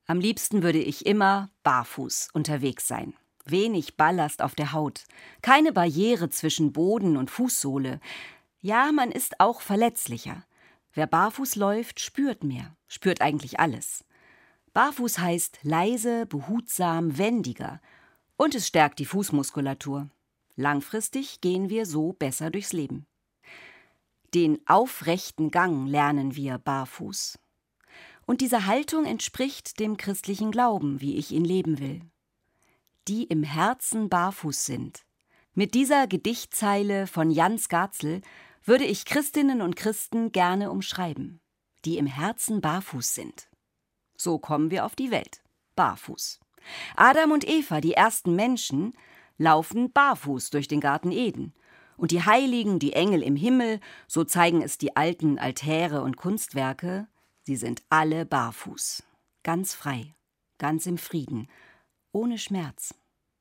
Am liebsten würde ich immer barfuß unterwegs sein. Wenig Ballast auf der Haut, keine Barriere zwischen Boden und Fußsohle. Ja, man ist auch verletzlicher. Wer barfuß läuft, spürt mehr, spürt eigentlich alles. Barfuß heißt leise, behutsam, wendiger. Und es stärkt die Fußmuskulatur. Langfristig gehen wir so besser durchs Leben. Den aufrechten Gang lernen wir barfuß. Und diese Haltung entspricht dem christlichen Glauben, wie ich ihn leben will. Die im Herzen barfuß sind. Mit dieser Gedichtzeile von Jan Skarzel würde ich Christinnen und Christen gerne umschreiben. Die im Herzen barfuß sind. So kommen wir auf die Welt. Barfuß. Adam und Eva, die ersten Menschen, laufen barfuß durch den Garten Eden. Und die Heiligen, die Engel im Himmel, so zeigen es die alten Altäre und Kunstwerke, sie sind alle barfuß. Ganz frei, ganz im Frieden, ohne Schmerz.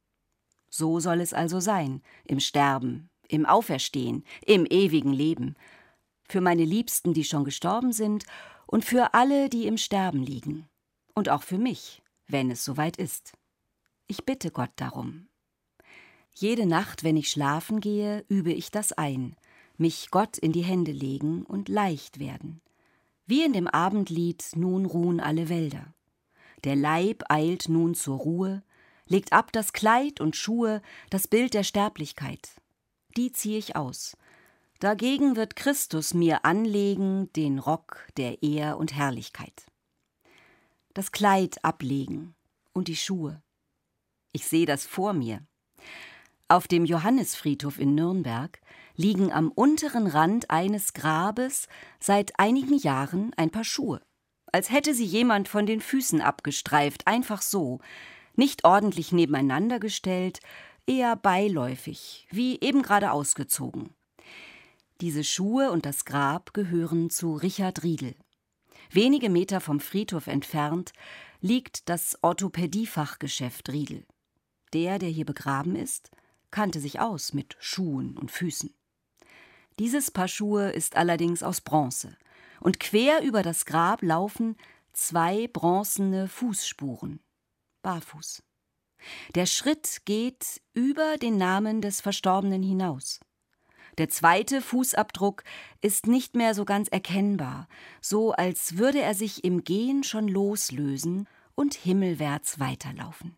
So soll es also sein, im Sterben, im Auferstehen, im ewigen Leben. Für meine Liebsten, die schon gestorben sind, und für alle, die im Sterben liegen. Und auch für mich, wenn es soweit ist. Ich bitte Gott darum. Jede Nacht, wenn ich schlafen gehe, übe ich das ein, mich Gott in die Hände legen und leicht werden. Wie in dem Abendlied »Nun ruhen alle Wälder«. Der Leib eilt nun zur Ruhe, legt ab das Kleid und Schuhe, das Bild der Sterblichkeit. Die ziehe ich aus. Dagegen wird Christus mir anlegen den Rock der Ehr und Herrlichkeit. Das Kleid ablegen und die Schuhe. Ich sehe das vor mir. Auf dem Johannisfriedhof in Nürnberg liegen am unteren Rand eines Grabes seit einigen Jahren ein paar Schuhe. Als hätte sie jemand von den Füßen abgestreift, einfach so, nicht ordentlich nebeneinander gestellt, eher beiläufig, wie eben gerade ausgezogen. Diese Schuhe und das Grab gehören zu Richard Riedel. Wenige Meter vom Friedhof entfernt liegt das Orthopädiefachgeschäft Riedel. Der hier begraben ist, kannte sich aus mit Schuhen und Füßen. Dieses Paar Schuhe ist allerdings aus Bronze und quer über das Grab laufen 2 bronzene Fußspuren, barfuß. Der Schritt geht über den Namen des Verstorbenen hinaus. Der zweite Fußabdruck ist nicht mehr so ganz erkennbar, so als würde er sich im Gehen schon loslösen und himmelwärts weiterlaufen.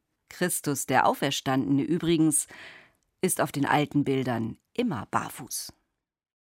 Christus, der Auferstandene übrigens, ist auf den alten Bildern immer barfuß.